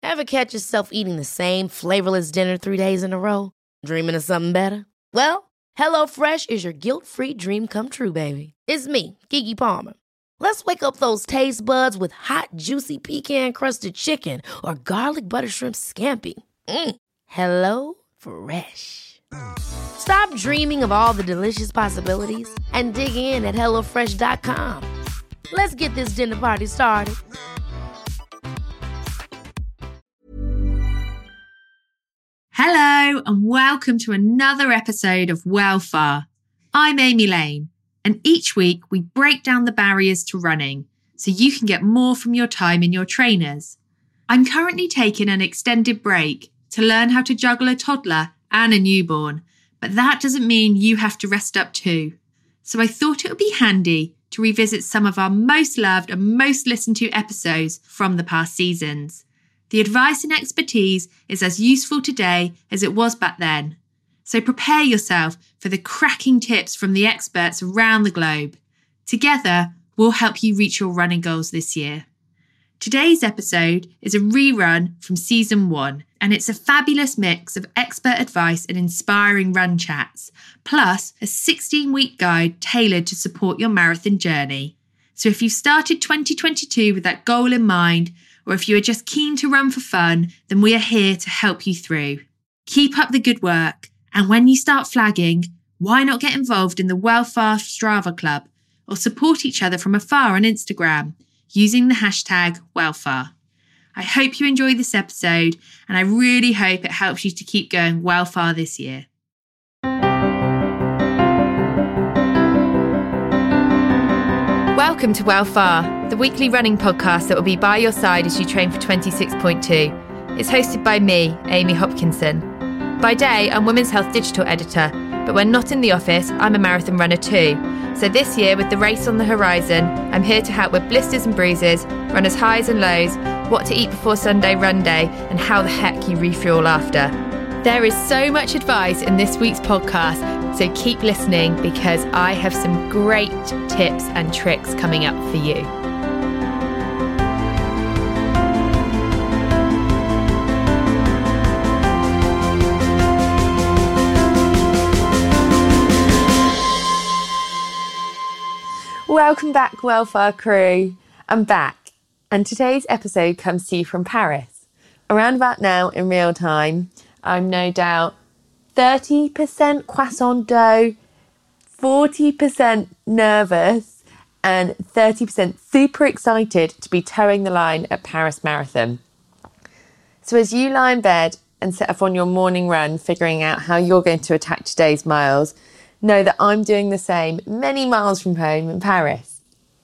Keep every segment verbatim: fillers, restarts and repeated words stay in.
Ever catch yourself eating the same flavorless dinner three days in a row? Dreaming of something better? Well, HelloFresh is your guilt-free dream come true, baby. It's me, Keke Palmer. Let's wake up those taste buds with hot, juicy pecan-crusted chicken or garlic butter shrimp scampi. Mm. Hello Fresh. Stop dreaming of all the delicious possibilities and dig in at hello fresh dot com. Let's get this dinner party started. Hello and welcome to another episode of Well Far. I'm Amy Lane, and each week we break down the barriers to running so you can get more from your time in your trainers. I'm currently taking an extended break to learn how to juggle a toddler and a newborn, but that doesn't mean you have to rest up too. So I thought it would be handy to revisit some of our most loved and most listened to episodes from the past seasons. The advice and expertise is as useful today as it was back then. So prepare yourself for the cracking tips from the experts around the globe. Together, we'll help you reach your running goals this year. Today's episode is a rerun from season one, and it's a fabulous mix of expert advice and inspiring run chats, plus a sixteen-week guide tailored to support your marathon journey. So if you've started twenty twenty-two with that goal in mind, or if you are just keen to run for fun, then we are here to help you through. Keep up the good work, and when you start flagging, why not get involved in the Well Far Strava Club, or support each other from afar on Instagram, using the hashtag WellFar. I hope you enjoy this episode, and I really hope it helps you to keep going well far this year. Welcome to Well Far, the weekly running podcast that will be by your side as you train for twenty-six point two. It's hosted by me, Amy Hopkinson. By day, I'm Women's Health Digital Editor, but when not in the office, I'm a marathon runner too. So this year, with the race on the horizon, I'm here to help with blisters and bruises, runners' highs and lows, what to eat before Sunday run day, and how the heck you refuel after. There is so much advice in this week's podcast, so keep listening because I have some great tips and tricks coming up for you. Welcome back, Well Far crew. I'm back, and today's episode comes to you from Paris. Around about now, in real time, I'm no doubt thirty percent croissant dough, forty percent nervous, and thirty percent super excited to be towing the line at Paris Marathon. So as you lie in bed and set off on your morning run, figuring out how you're going to attack today's miles, know that I'm doing the same many miles from home in Paris.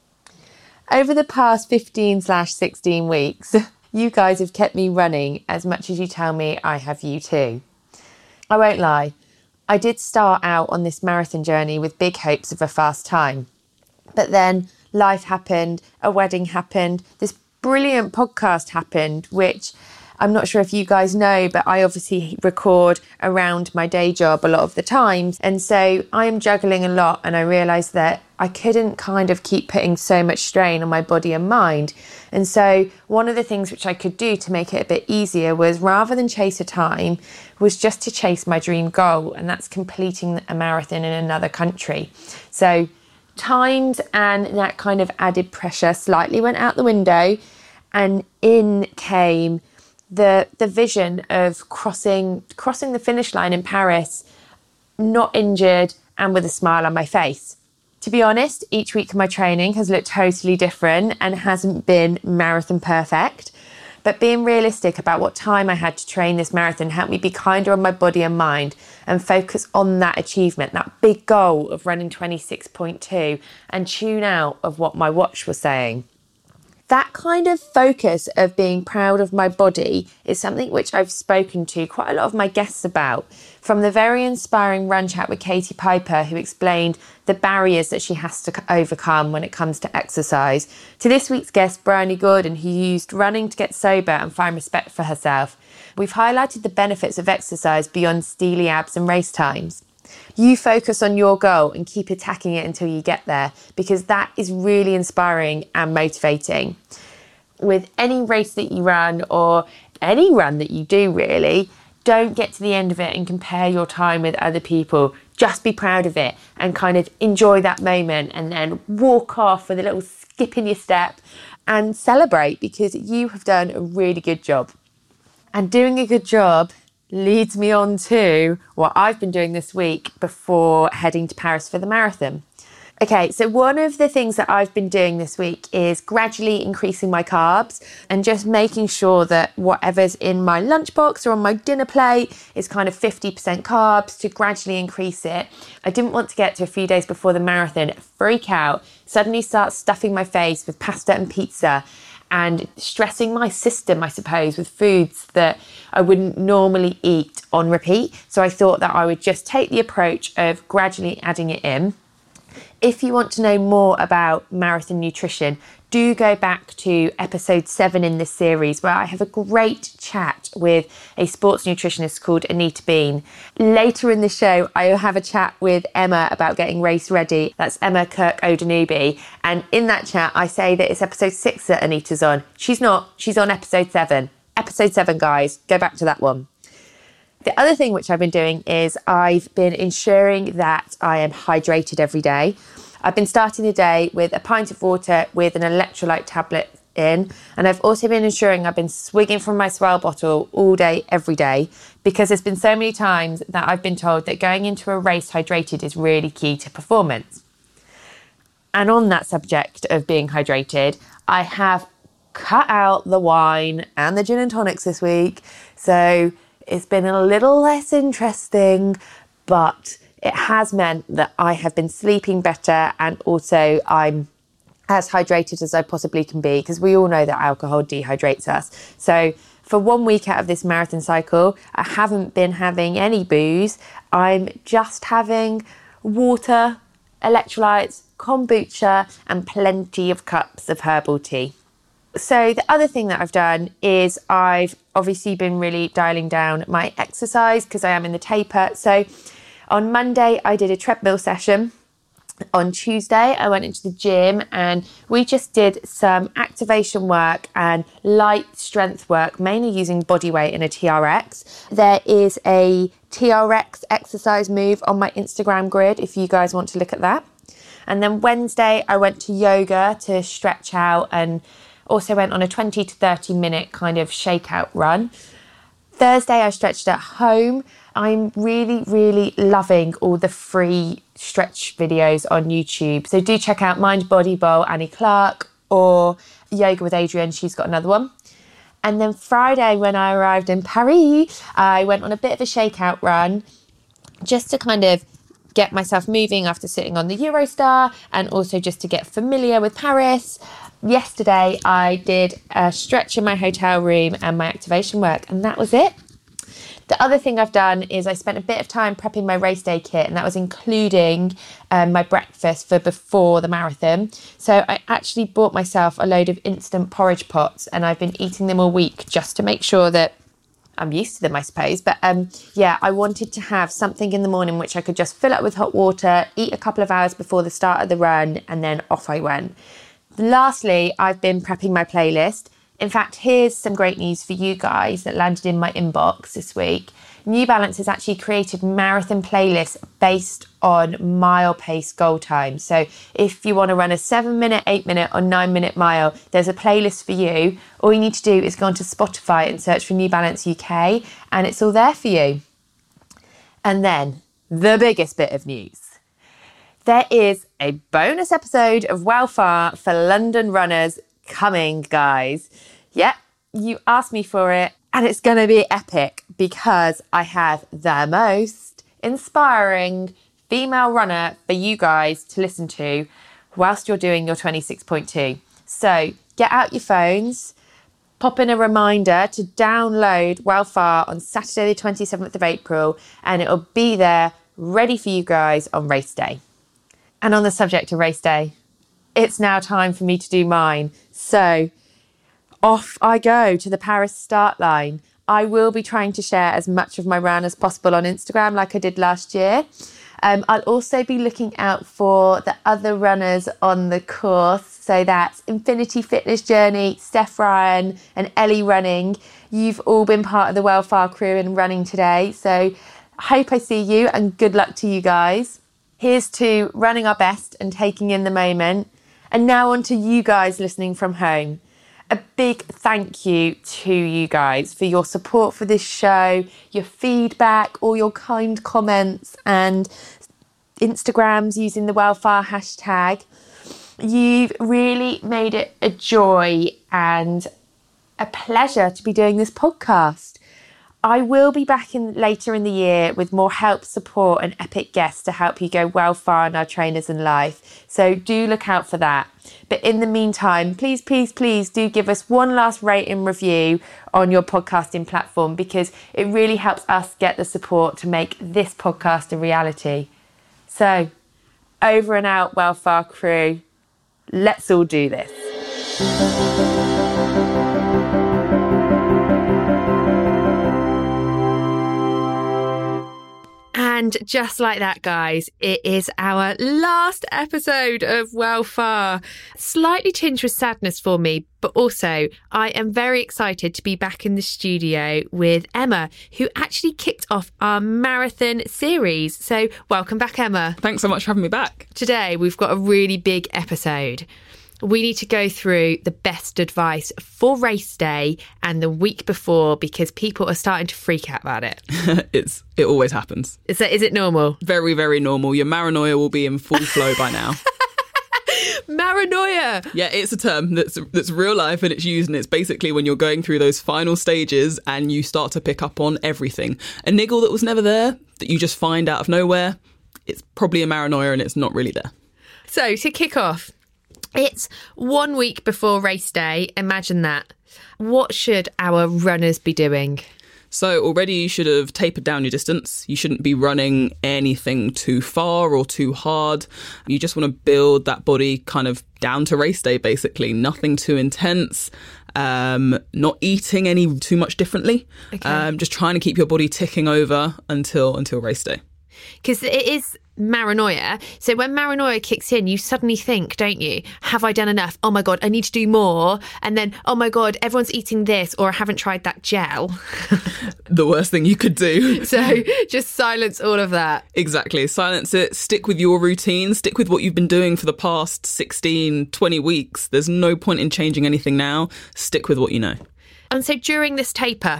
Over the past fifteen slash sixteen weeks, you guys have kept me running as much as you tell me I have you too. I won't lie, I did start out on this marathon journey with big hopes of a fast time. But then life happened, a wedding happened, this brilliant podcast happened, which I'm not sure if you guys know, but I obviously record around my day job a lot of the times. And so I'm juggling a lot, and I realised that I couldn't kind of keep putting so much strain on my body and mind. And so one of the things which I could do to make it a bit easier was, rather than chase a time, was just to chase my dream goal. And that's completing a marathon in another country. So times and that kind of added pressure slightly went out the window, and in came the the vision of crossing crossing the finish line in Paris, not injured and with a smile on my face. To be honest, each week of my training has looked totally different and hasn't been marathon perfect. But being realistic about what time I had to train this marathon helped me be kinder on my body and mind and focus on that achievement, that big goal of running twenty-six point two, and tune out of what my watch was saying. That kind of focus of being proud of my body is something which I've spoken to quite a lot of my guests about, from the very inspiring run chat with Katie Piper, who explained the barriers that she has to overcome when it comes to exercise, to this week's guest, Bryony Gordon, who used running to get sober and find respect for herself. We've highlighted the benefits of exercise beyond steely abs and race times. You focus on your goal and keep attacking it until you get there, because that is really inspiring and motivating. With any race that you run or any run that you do really, don't get to the end of it and compare your time with other people. Just be proud of it and kind of enjoy that moment, and then walk off with a little skip in your step and celebrate, because you have done a really good job. And doing a good job leads me on to what I've been doing this week before heading to Paris for the marathon. Okay, so one of the things that I've been doing this week is gradually increasing my carbs and just making sure that whatever's in my lunchbox or on my dinner plate is kind of fifty percent carbs, to gradually increase it. I didn't want to get to a few days before the marathon, freak out, suddenly start stuffing my face with pasta and pizza and stressing my system, I suppose, with foods that I wouldn't normally eat on repeat. So I thought that I would just take the approach of gradually adding it in. If you want to know more about marathon nutrition, do go back to episode seven in this series, where I have a great chat with a sports nutritionist called Anita Bean. Later in the show, I will have a chat with Emma about getting race ready. That's Emma Kirk Odanubi. And in that chat, I say that it's episode six that Anita's on. She's not. She's on episode seven. Episode seven, guys. Go back to that one. The other thing which I've been doing is I've been ensuring that I am hydrated every day. I've been starting the day with a pint of water with an electrolyte tablet in, and I've also been ensuring I've been swigging from my Swell bottle all day, every day, because there's been so many times that I've been told that going into a race hydrated is really key to performance. And on that subject of being hydrated, I have cut out the wine and the gin and tonics this week, so it's been a little less interesting, but it has meant that I have been sleeping better, and also I'm as hydrated as I possibly can be, because we all know that alcohol dehydrates us. So for one week out of this marathon cycle, I haven't been having any booze. I'm just having water, electrolytes, kombucha, and plenty of cups of herbal tea. So the other thing that I've done is I've obviously been really dialing down my exercise, because I am in the taper. So on Monday, I did a treadmill session. On Tuesday, I went into the gym and we just did some activation work and light strength work, mainly using body weight in a T R X. There is a T R X exercise move on my Instagram grid if you guys want to look at that. And then Wednesday, I went to yoga to stretch out, and also went on a twenty to thirty minute kind of shakeout run. Thursday, I stretched at home. I'm really, really loving all the free stretch videos on YouTube. So do check out Mind Body Bowl, Annie Clark, or Yoga with Adrienne. She's got another one. And then Friday, when I arrived in Paris, I went on a bit of a shakeout run just to kind of get myself moving after sitting on the Eurostar, and also just to get familiar with Paris. Yesterday, I did a stretch in my hotel room and my activation work, and that was it. The other thing I've done is I spent a bit of time prepping my race day kit, and that was including um, my breakfast for before the marathon. So I actually bought myself a load of instant porridge pots, and I've been eating them all week just to make sure that I'm used to them, I suppose. But um, yeah, I wanted to have something in the morning which I could just fill up with hot water, eat a couple of hours before the start of the run, and then off I went. Lastly, I've been prepping my playlist. In fact, here's some great news for you guys that landed in my inbox this week. New Balance has actually created marathon playlists based on mile pace goal time. So if you want to run a seven minute, eight minute or nine minute mile, there's a playlist for you. All you need to do is go onto Spotify and search for New Balance U K, and it's all there for you. And then the biggest bit of news. There is a bonus episode of Well Far for London runners coming, guys. Yep, you asked me for it, and it's going to be epic because I have the most inspiring female runner for you guys to listen to whilst you're doing your twenty-six point two. So get out your phones, pop in a reminder to download Well Far on Saturday the twenty-seventh of April, and it'll be there ready for you guys on race day. And on the subject of race day, it's now time for me to do mine. So off I go to the Paris start line. I will be trying to share as much of my run as possible on Instagram like I did last year. Um, I'll also be looking out for the other runners on the course. So that's Infinity Fitness Journey, Steph Ryan and Ellie Running. You've all been part of the Wellfar crew and running today. So I hope I see you and good luck to you guys. Here's to running our best and taking in the moment. And now on to you guys listening from home. A big thank you to you guys for your support for this show, your feedback, all your kind comments and Instagrams using the Wellfar hashtag. You've really made it a joy and a pleasure to be doing this podcast. I will be back in later in the year with more help, support and epic guests to help you go well far in our trainers and life. So do look out for that. But in the meantime, please, please, please do give us one last rate and review on your podcasting platform, because it really helps us get the support to make this podcast a reality. So over and out, Wellfar crew. Let's all do this. And just like that, guys, it is our last episode of Wellfar. Slightly tinged with sadness for me, but also I am very excited to be back in the studio with Emma, who actually kicked off our marathon series. So welcome back, Emma. Thanks so much for having me back. Today, we've got a really big episode. We need to go through the best advice for race day and the week before, because people are starting to freak out about it. it's It always happens. Is that, is it normal? Very, very normal. Your maranoia will be in full flow by now. Maranoia! Yeah, it's a term that's that's real life and it's used, and it's basically when you're going through those final stages and you start to pick up on everything. A niggle that was never there, that you just find out of nowhere, it's probably a maranoia and it's not really there. So, to kick off, it's one week before race day. Imagine that. What should our runners be doing? So already you should have tapered down your distance. You shouldn't be running anything too far or too hard. You just want to build that body kind of down to race day, basically. Nothing too intense. Um, not eating any too much differently. Okay. Um, just trying to keep your body ticking over until until race day. Because it is maranoia. So when maranoia kicks in, you suddenly think, don't you, have I done enough? Oh my God, I need to do more. And then, oh my God, everyone's eating this, or I haven't tried that gel. The worst thing you could do. So just silence all of that. Exactly. Silence it. Stick with your routine. Stick with what you've been doing for the past sixteen, twenty weeks. There's no point in changing anything now. Stick with what you know. And so during this taper,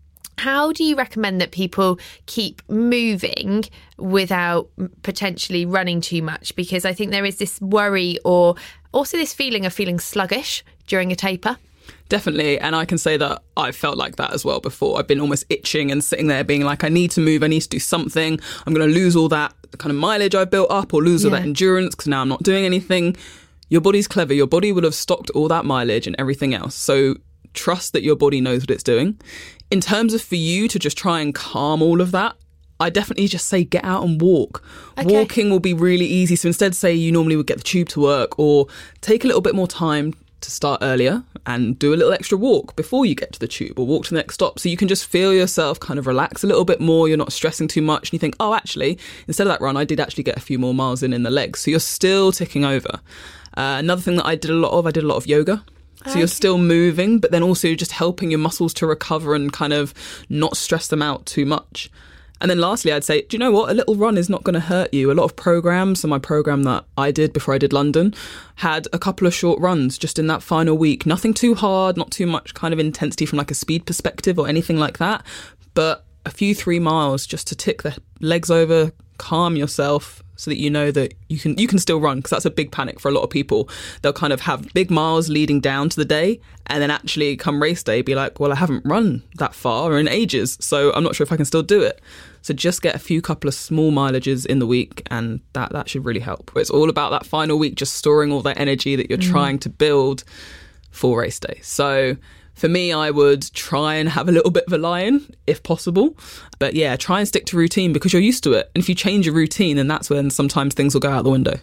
how do you recommend that people keep moving without potentially running too much? Because I think there is this worry, or also this feeling of feeling sluggish during a taper. Definitely. And I can say that I've felt like that as well before. I've been almost itching and sitting there being like, I need to move. I need to do something. I'm going to lose all that kind of mileage I've built up, or lose all yeah. that endurance because now I'm not doing anything. Your body's clever. Your body will have stocked all that mileage and everything else. So trust that your body knows what it's doing. In terms of for you to just try and calm all of that, I definitely just say get out and walk. Okay. Walking will be really easy. So instead, say you normally would get the tube to work, or take a little bit more time to start earlier and do a little extra walk before you get to the tube, or walk to the next stop. So you can just feel yourself kind of relax a little bit more. You're not stressing too much. And you think, oh, actually, instead of that run, I did actually get a few more miles in in the legs. So you're still ticking over. Uh, another thing that I did a lot of, I did a lot of yoga. So you're still moving, but then also just helping your muscles to recover and kind of not stress them out too much. And then lastly, I'd say, do you know what? A little run is not going to hurt you. A lot of programs, so my program that I did before I did London, had a couple of short runs just in that final week. Nothing too hard, not too much kind of intensity from like a speed perspective or anything like that, but a few three miles just to tick the legs over, calm yourself, so that you know that you can you can still run, because that's a big panic for a lot of people. They'll kind of have big miles leading down to the day, and then actually come race day be like, well, I haven't run that far in ages, so I'm not sure if I can still do it. So just get a few couple of small mileages in the week, and that, that should really help. It's all about that final week, just storing all that energy that you're mm. trying to build for race day. So for me, I would try and have a little bit of a lie-in, if possible. But yeah, try and stick to routine, because you're used to it. And if you change your routine, then that's when sometimes things will go out the window.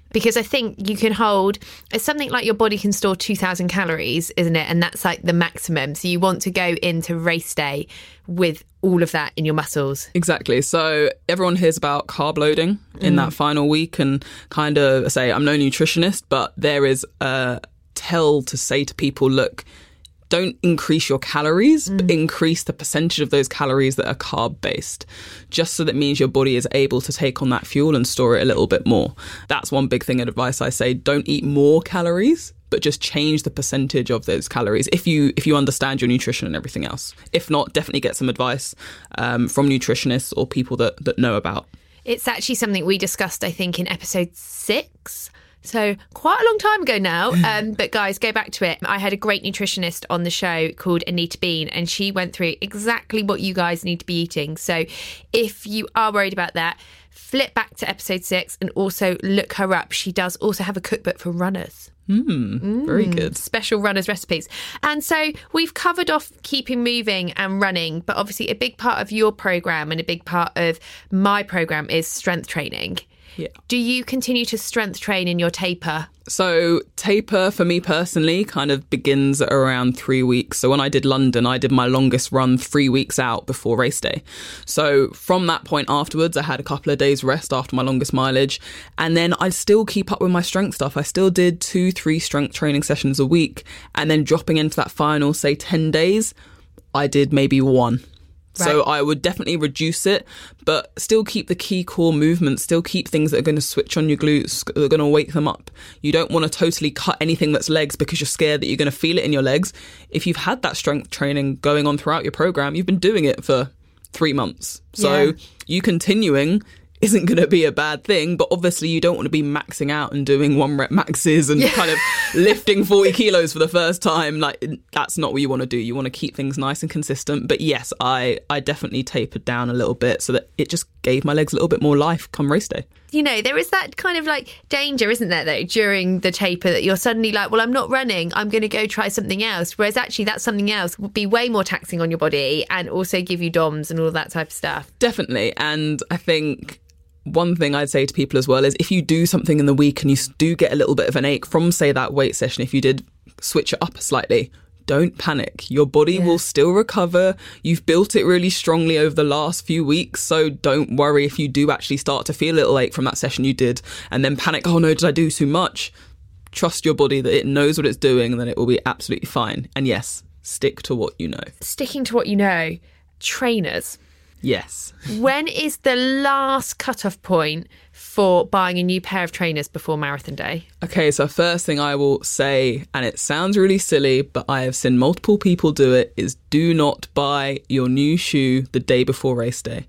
Because I think you can hold, it's something like your body can store two thousand calories, isn't it? And that's like the maximum. So you want to go into race day with all of that in your muscles. Exactly. So everyone hears about carb loading in mm. that final week, and kind of say, I'm no nutritionist, but there is a tell to say to people, look, don't increase your calories, mm. but increase the percentage of those calories that are carb-based, just so that means your body is able to take on that fuel and store it a little bit more. That's one big thing of advice I say. Don't eat more calories, but just change the percentage of those calories if you if you understand your nutrition and everything else. If not, definitely get some advice um, from nutritionists or people that, that know about. It's actually something we discussed, I think, in episode six. So quite a long time ago now, um, but guys, go back to it. I had a great nutritionist on the show called Anita Bean, and she went through exactly what you guys need to be eating. So if you are worried about that, flip back to episode six and also look her up. She does also have a cookbook for runners. Mm, mm, very good. Special runners recipes. And so we've covered off keeping moving and running, but obviously a big part of your programme and a big part of my programme is strength training. Yeah. Do you continue to strength train in your taper? So taper for me personally kind of begins at around three weeks. So when I did London, I did my longest run three weeks out before race day. So from that point afterwards, I had a couple of days rest after my longest mileage. And then I still keep up with my strength stuff. I still did two, three strength training sessions a week. And then dropping into that final, say ten days, I did maybe one. Right. So I would definitely reduce it, but still keep the key core movements, still keep things that are going to switch on your glutes, that are going to wake them up. You don't want to totally cut anything that's legs because you're scared that you're going to feel it in your legs. If you've had that strength training going on throughout your program, you've been doing it for three months. So yeah. you continuing isn't going to be a bad thing, but obviously you don't want to be maxing out and doing one rep maxes and yeah. kind of lifting forty kilos for the first time. Like, that's not what you want to do. You want to keep things nice and consistent. But yes, I, I definitely tapered down a little bit so that it just gave my legs a little bit more life come race day. You know, there is that kind of like danger, isn't there, though, during the taper that you're suddenly like, well, I'm not running, I'm going to go try something else. Whereas actually that something else would be way more taxing on your body and also give you D O M S and all that type of stuff. Definitely. And I think one thing I'd say to people as well is if you do something in the week and you do get a little bit of an ache from, say, that weight session, if you did switch it up slightly, don't panic. Your body yeah. will still recover. You've built it really strongly over the last few weeks. So don't worry if you do actually start to feel a little ache from that session you did and then panic, oh no, did I do too much? Trust your body that it knows what it's doing and then it will be absolutely fine. And yes, stick to what you know. Sticking to what you know. Trainers. Yes. When is the last cut-off point for buying a new pair of trainers before marathon day? Okay, so first thing I will say, and it sounds really silly, but I have seen multiple people do it, is do not buy your new shoe the day before race day.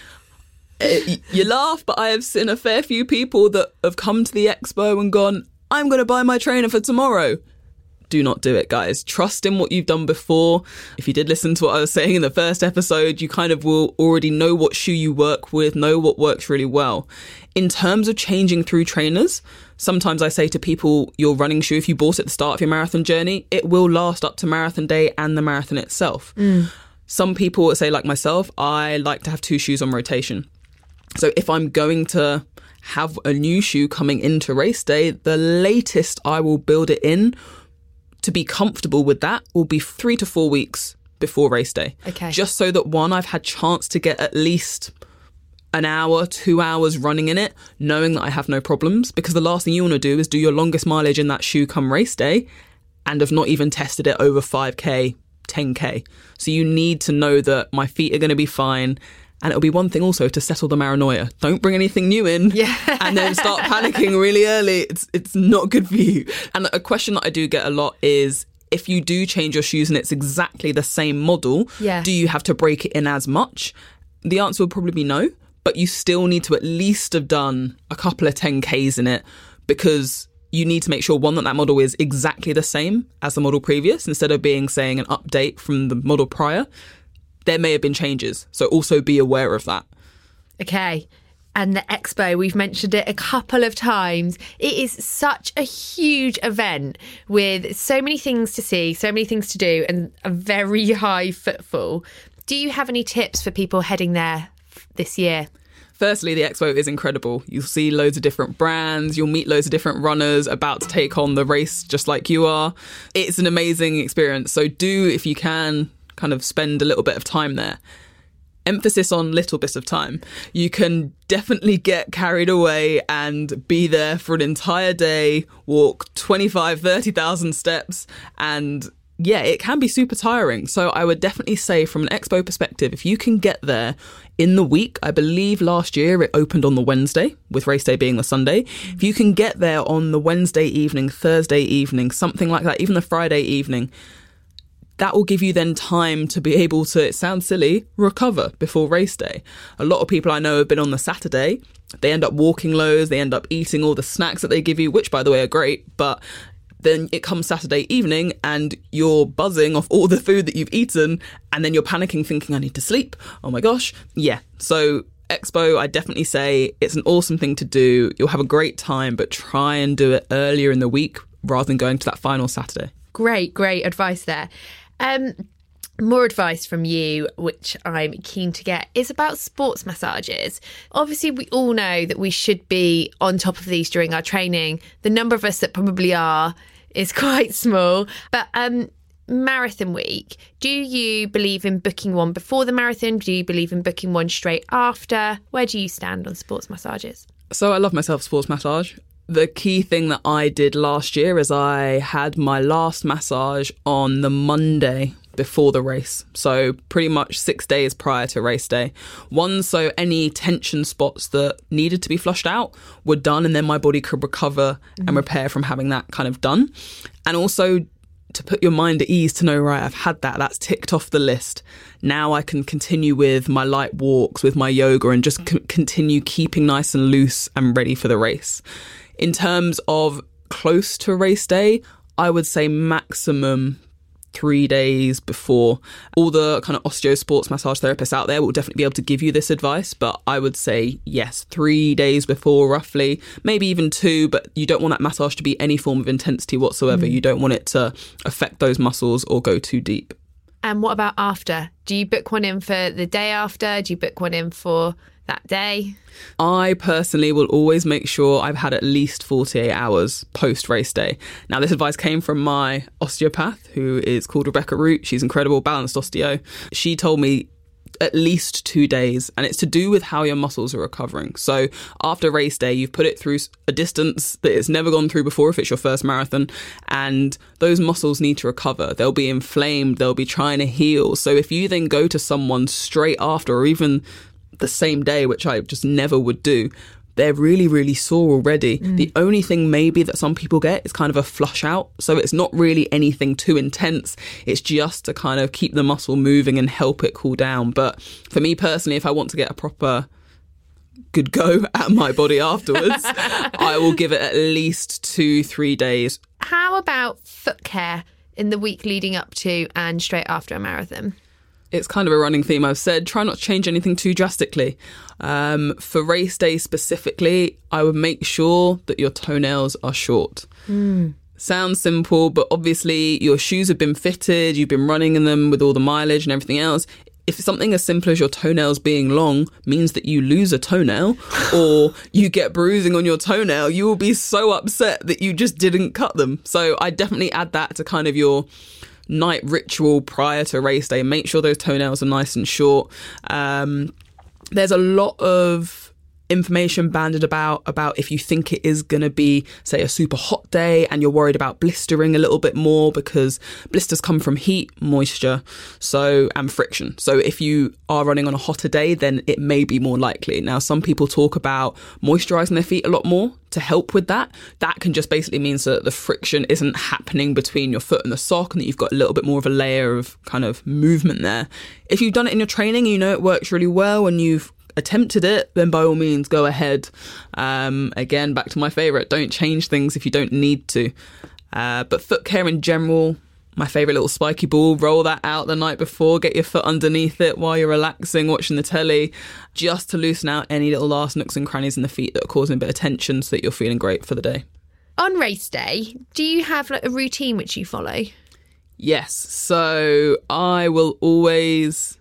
It, you laugh, but I have seen a fair few people that have come to the expo and gone, I'm going to buy my trainer for tomorrow. Do not do it, guys. Trust in what you've done before. If you did listen to what I was saying in the first episode, you kind of will already know what shoe you work with, know what works really well. In terms of changing through trainers, sometimes I say to people, your running shoe, if you bought it at the start of your marathon journey, it will last up to marathon day and the marathon itself. Mm. Some people say, like myself, I like to have two shoes on rotation. So if I'm going to have a new shoe coming into race day, the latest I will build it in to be comfortable with that will be three to four weeks before race day. Okay. Just so that, one, I've had chance to get at least an hour, two hours running in it, knowing that I have no problems. Because the last thing you want to do is do your longest mileage in that shoe come race day and have not even tested it over five K, ten K. So you need to know that my feet are going to be fine. And it'll be one thing also to settle the paranoia. Don't bring anything new in yeah. and then start panicking really early. It's it's not good for you. And a question that I do get a lot is, if you do change your shoes and it's exactly the same model, yeah. do you have to break it in as much? The answer will probably be no, but you still need to at least have done a couple of ten Ks in it, because you need to make sure, one, that that model is exactly the same as the model previous, instead of being, saying, an update from the model prior. There may have been changes, so also be aware of that. Okay. And the expo, we've mentioned it a couple of times. It is such a huge event with so many things to see, so many things to do, and a very high footfall. Do you have any tips for people heading there this year? Firstly, the expo is incredible. You'll see loads of different brands. You'll meet loads of different runners about to take on the race just like you are. It's an amazing experience. So do, if you can, kind of spend a little bit of time there. Emphasis on little bits of time. You can definitely get carried away and be there for an entire day, walk twenty-five, thirty thousand steps, and yeah, it can be super tiring. So I would definitely say from an expo perspective, if you can get there in the week, I believe last year it opened on the Wednesday, with race day being the Sunday. If you can get there on the Wednesday evening, Thursday evening, something like that, even the Friday evening, that will give you then time to be able to, it sounds silly, recover before race day. A lot of people I know have been on the Saturday. They end up walking loads. They end up eating all the snacks that they give you, which, by the way, are great. But then it comes Saturday evening and you're buzzing off all the food that you've eaten. And then you're panicking, thinking, I need to sleep. Oh, my gosh. Yeah. So Expo, I definitely say it's an awesome thing to do. You'll have a great time, but try and do it earlier in the week rather than going to that final Saturday. Great, great advice there. Um, more advice from you, which I'm keen to get, is about sports massages. Obviously, we all know that we should be on top of these during our training. The number of us that probably are is quite small. But um, marathon week, do you believe in booking one before the marathon? Do you believe in booking one straight after? Where do you stand on sports massages? So I love myself sports massage. The key thing that I did last year is I had my last massage on the Monday before the race. So pretty much six days prior to race day. One, so any tension spots that needed to be flushed out were done, and then my body could recover mm-hmm. and repair from having that kind of done. And also to put your mind at ease to know, right, I've had that, that's ticked off the list. Now I can continue with my light walks, with my yoga, and just c- continue keeping nice and loose and ready for the race. In terms of close to race day, I would say maximum three days before. All the kind of osteo sports massage therapists out there will definitely be able to give you this advice, but I would say yes, three days before roughly, maybe even two, but you don't want that massage to be any form of intensity whatsoever. Mm. You don't want it to affect those muscles or go too deep. And what about after? Do you book one in for the day after? Do you book one in for that day? I personally will always make sure I've had at least forty-eight hours post race day. Now, this advice came from my osteopath, who is called Rebecca Root. She's incredible, balanced osteo. She told me at least two days, and it's to do with how your muscles are recovering. So after race day, you've put it through a distance that it's never gone through before if it's your first marathon, and those muscles need to recover. They'll be inflamed, they'll be trying to heal. So if you then go to someone straight after, or even the same day, which I just never would do, they're really, really sore already. Mm. The only thing maybe that some people get is kind of a flush out. So it's not really anything too intense. It's just to kind of keep the muscle moving and help it cool down. But for me personally, if I want to get a proper good go at my body afterwards, I will give it at least two, three days. How about foot care in the week leading up to and straight after a marathon? It's kind of a running theme. I've said try not to change anything too drastically. Um, for race day specifically, I would make sure that your toenails are short. Mm. Sounds simple, but obviously your shoes have been fitted, you've been running in them with all the mileage and everything else. If something as simple as your toenails being long means that you lose a toenail or you get bruising on your toenail, you will be so upset that you just didn't cut them. So I definitely add that to kind of your night ritual prior to race day. Make sure those toenails are nice and short. Um, there's a lot of information banded about about if you think it is going to be, say, a super hot day and you're worried about blistering a little bit more, because blisters come from heat, moisture, so and friction. So if you are running on a hotter day, then it may be more likely. Now, some people talk about moisturizing their feet a lot more to help with that. That can just basically mean so that the friction isn't happening between your foot and the sock, and that you've got a little bit more of a layer of kind of movement there. If you've done it in your training, you know it works really well, and you've attempted it, then by all means go ahead. Um, again, back to my favourite, don't change things if you don't need to. Uh, but foot care in general, my favourite little spiky ball, roll that out the night before, get your foot underneath it while you're relaxing, watching the telly, just to loosen out any little last nooks and crannies in the feet that are causing a bit of tension so that you're feeling great for the day. On race day, do you have like a routine which you follow? Yes, so I will always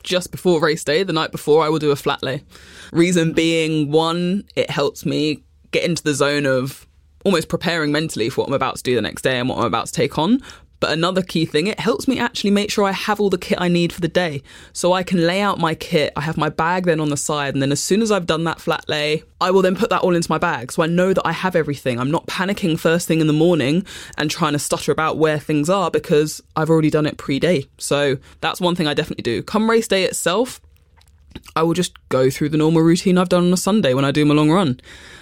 just before race day, the night before, I will do a flat lay. Reason being, one, it helps me get into the zone of almost preparing mentally for what I'm about to do the next day and what I'm about to take on. But another key thing, it helps me actually make sure I have all the kit I need for the day. So I can lay out my kit, I have my bag then on the side, and then as soon as I've done that flat lay, I will then put that all into my bag. So I know that I have everything. I'm not panicking first thing in the morning and trying to stutter about where things are because I've already done it pre-day. So that's one thing I definitely do. Come race day itself, I will just go through the normal routine I've done on a Sunday when I do my long run.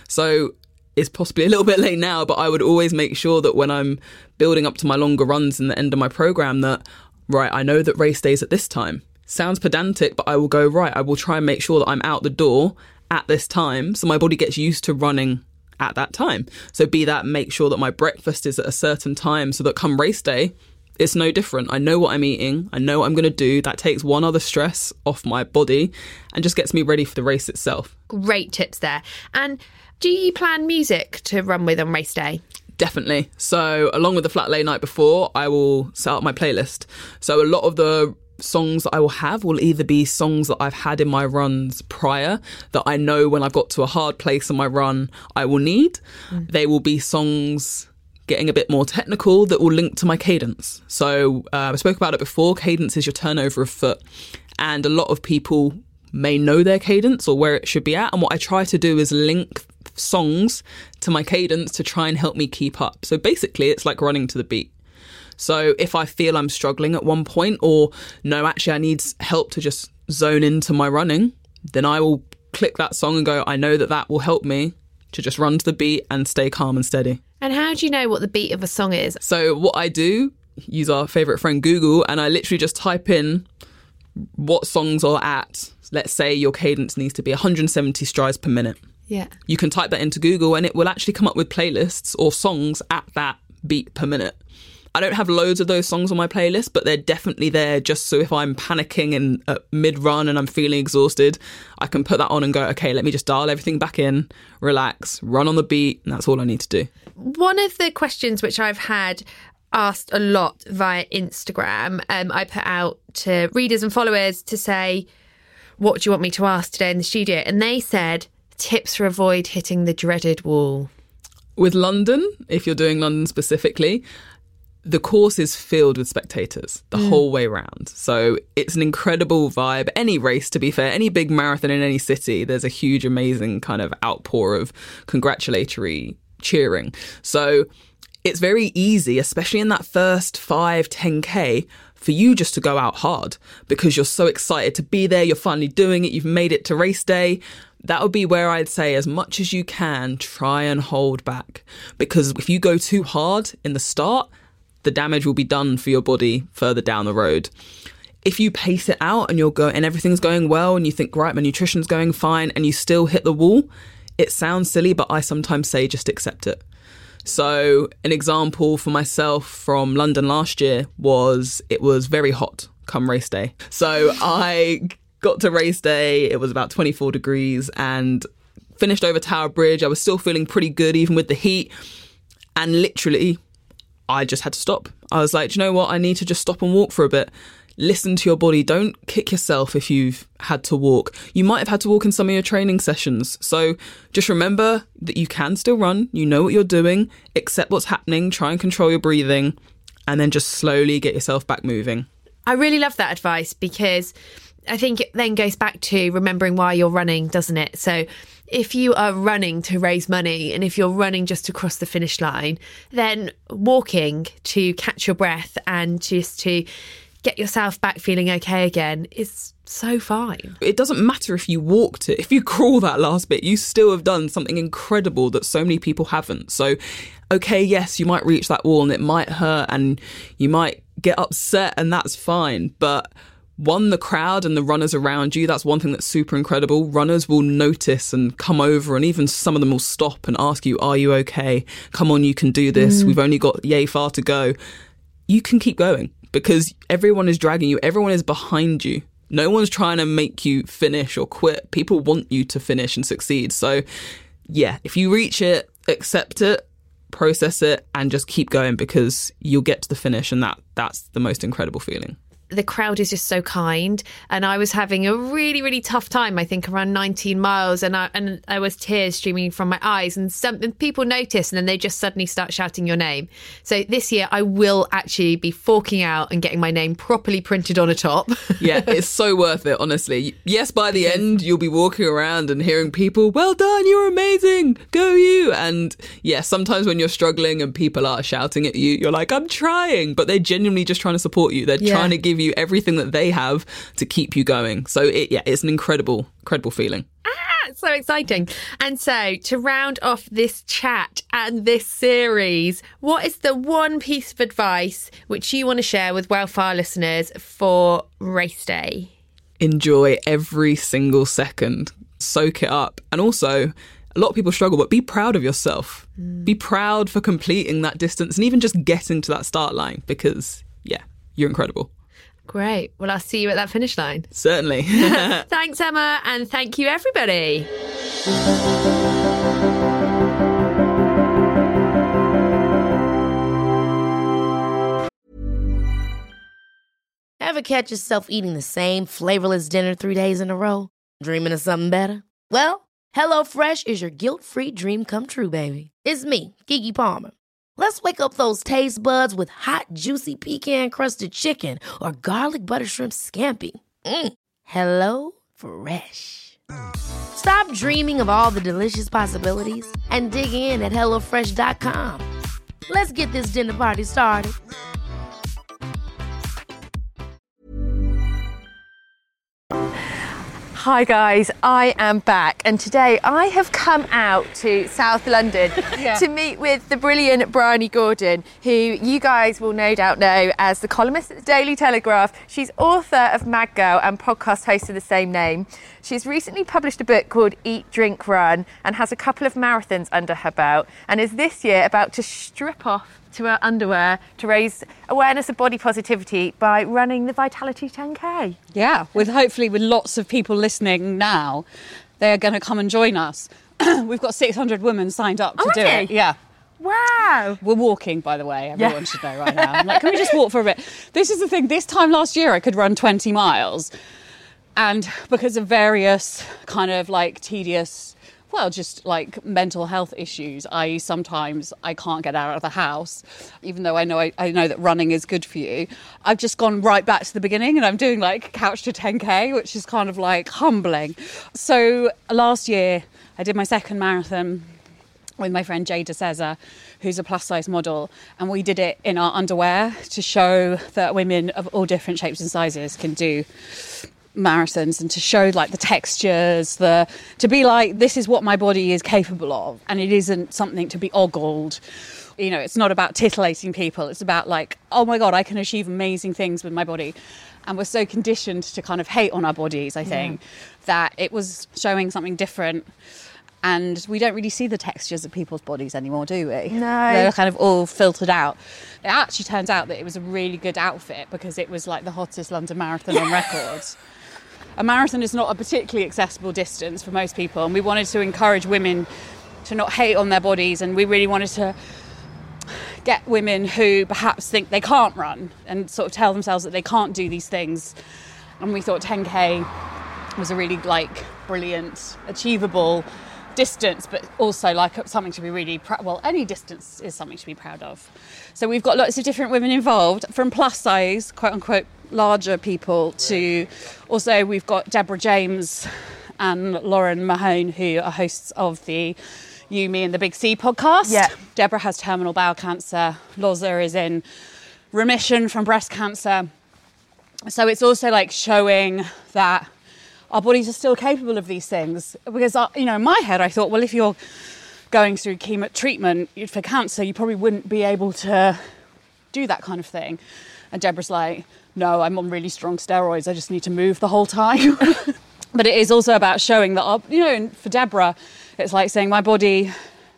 So it's possibly a little bit late now, but I would always make sure that when I'm building up to my longer runs in the end of my program that, right, I know that race day's at this time. Sounds pedantic, but I will go, right, I will try and make sure that I'm out the door at this time so my body gets used to running at that time. So be that, make sure that my breakfast is at a certain time so that come race day, it's no different. I know what I'm eating. I know what I'm going to do. That takes one other stress off my body and just gets me ready for the race itself. Great tips there. And do you plan music to run with on race day? Definitely. So along with the flat lay night before, I will set up my playlist. So a lot of the songs that I will have will either be songs that I've had in my runs prior that I know when I've got to a hard place in my run I will need. Mm. They will be songs getting a bit more technical that will link to my cadence. So uh, I spoke about it before. Cadence is your turnover of foot. And a lot of people may know their cadence or where it should be at. And what I try to do is link songs to my cadence to try and help me keep up. So basically, it's like running to the beat. So if I feel I'm struggling at one point or no, actually I need help to just zone into my running, then I will click that song and go, I know that that will help me to just run to the beat and stay calm and steady. And how do you know what the beat of a song is? So what I do, use our favourite friend Google, and I literally just type in what songs are at, let's say your cadence needs to be one hundred seventy strides per minute. Yeah. You can type that into Google and it will actually come up with playlists or songs at that beat per minute. I don't have loads of those songs on my playlist, but they're definitely there just so if I'm panicking in uh, mid-run and I'm feeling exhausted, I can put that on and go, okay, let me just dial everything back in, relax, run on the beat, and that's all I need to do. One of the questions which I've had asked a lot via Instagram, um, I put out to readers and followers to say, what do you want me to ask today in the studio? And they said, tips for avoid hitting the dreaded wall. With London, if you're doing London specifically, the course is filled with spectators the mm. whole way round. So it's an incredible vibe. Any race, to be fair, any big marathon in any city, there's a huge, amazing kind of outpour of congratulatory cheering. So it's very easy, especially in that first five, ten K, for you just to go out hard because you're so excited to be there. You're finally doing it. You've made it to race day. That would be where I'd say as much as you can, try and hold back. Because if you go too hard in the start, the damage will be done for your body further down the road. If you pace it out and you're going and everything's going well and you think, right, my nutrition's going fine and you still hit the wall, it sounds silly, but I sometimes say just accept it. So an example for myself from London last year was it was very hot come race day. So I got to race day, it was about twenty-four degrees and finished over Tower Bridge. I was still feeling pretty good even with the heat, and literally I just had to stop. I was like, do you know what? I need to just stop and walk for a bit. Listen to your body. Don't kick yourself if you've had to walk. You might have had to walk in some of your training sessions. So just remember that you can still run. You know what you're doing. Accept what's happening. Try and control your breathing. And then just slowly get yourself back moving. I really love that advice because I think it then goes back to remembering why you're running, doesn't it? So if you are running to raise money and if you're running just to cross the finish line, then walking to catch your breath and just to get yourself back feeling okay again is so fine. It doesn't matter if you walked it. If you crawl that last bit, you still have done something incredible that so many people haven't. So, okay, yes, you might reach that wall and it might hurt and you might get upset and that's fine. But one, the crowd and the runners around you, that's one thing that's super incredible. Runners will notice and come over and even some of them will stop and ask you, are you okay? Come on, you can do this. Mm. We've only got yay far to go. You can keep going because everyone is dragging you. Everyone is behind you. No one's trying to make you finish or quit. People want you to finish and succeed. So yeah, if you reach it, accept it, process it and just keep going because you'll get to the finish and that that's the most incredible feeling. the crowd is just so kind. And I was having a really, really tough time, I think around nineteen miles. And I, and I was tears streaming from my eyes. And some people notice and then they just suddenly start shouting your name. So this year I will actually be forking out and getting my name properly printed on a top. Yeah, it's so worth it, honestly. Yes, by the end, you'll be walking around and hearing people, well done, you're amazing, go you. And yeah, sometimes when you're struggling and people are shouting at you, you're like, I'm trying. But they're genuinely just trying to support you. They're yeah. trying to give you everything that they have to keep you going. So it, yeah, it's an incredible, incredible feeling. Ah, so exciting. And so to round off this chat and this series, what is the one piece of advice which you want to share with Wellfire listeners for race day? Enjoy every single second. Soak it up. And also, a lot of people struggle, but be proud of yourself. Mm. Be proud for completing that distance and even just getting to that start line because, yeah, you're incredible. Great. Well, I'll see you at that finish line. Certainly. Thanks, Emma. And thank you, everybody. Ever catch yourself eating the same flavorless dinner three days in a row? Dreaming of something better? Well, HelloFresh is your guilt-free dream come true, baby. It's me, Keke Palmer. Let's wake up those taste buds with hot, juicy pecan-crusted chicken or garlic butter shrimp scampi. Mm. Hello Fresh. Stop dreaming of all the delicious possibilities and dig in at hello fresh dot com. Let's get this dinner party started. Hi guys, I am back and today I have come out to South London yeah. to meet with the brilliant Bryony Gordon, who you guys will no doubt know as the columnist at the Daily Telegraph. She's author of Mad Girl and podcast host of the same name. She's recently published a book called Eat, Drink, Run and has a couple of marathons under her belt and is this year about to strip off to her underwear to raise awareness of body positivity by running the Vitality ten K. Yeah, with hopefully with lots of people listening now, they're going to come and join us. We've got six hundred women signed up to oh, do really? it. Yeah. Wow. We're walking, by the way. Everyone yeah. should know right now. I'm like, can we just walk for a bit? This is the thing. This time last year, I could run twenty miles. And because of various kind of like tedious, well, just like mental health issues, that is sometimes I can't get out of the house, even though I know I, I know that running is good for you. I've just gone right back to the beginning and I'm doing like couch to ten K, which is kind of like humbling. So last year I did my second marathon with my friend Jay DeCesar, who's a plus size model, and we did it in our underwear to show that women of all different shapes and sizes can do marathons and to show like the textures, the to be like, this is what my body is capable of, and it isn't something to be ogled. You know, it's not about titillating people. It's about like, oh my God, I can achieve amazing things with my body. And we're so conditioned to kind of hate on our bodies, I think, yeah. that it was showing something different. And we don't really see the textures of people's bodies anymore, do we? No. They're kind of all filtered out. It actually turns out that it was a really good outfit because it was like the hottest London Marathon on record. A marathon is not a particularly accessible distance for most people, and we wanted to encourage women to not hate on their bodies, and we really wanted to get women who perhaps think they can't run and sort of tell themselves that they can't do these things. And we thought ten K was a really like brilliant, achievable distance, but also like something to be really proud. Well, any distance is something to be proud of. So we've got lots of different women involved, from plus size, quote unquote, larger people, to also we've got Deborah James and Lauren Mahone, who are hosts of the You, Me and the Big C podcast. Yeah. Deborah has terminal bowel cancer. Loza is in remission from breast cancer. So it's also like showing that our bodies are still capable of these things. Because, you know, in my head, I thought, well, if you're going through chemo treatment for cancer, you probably wouldn't be able to do that kind of thing. And Deborah's like, no, I'm on really strong steroids. I just need to move the whole time. But it is also about showing that, our, you know, and for Deborah, it's like saying my body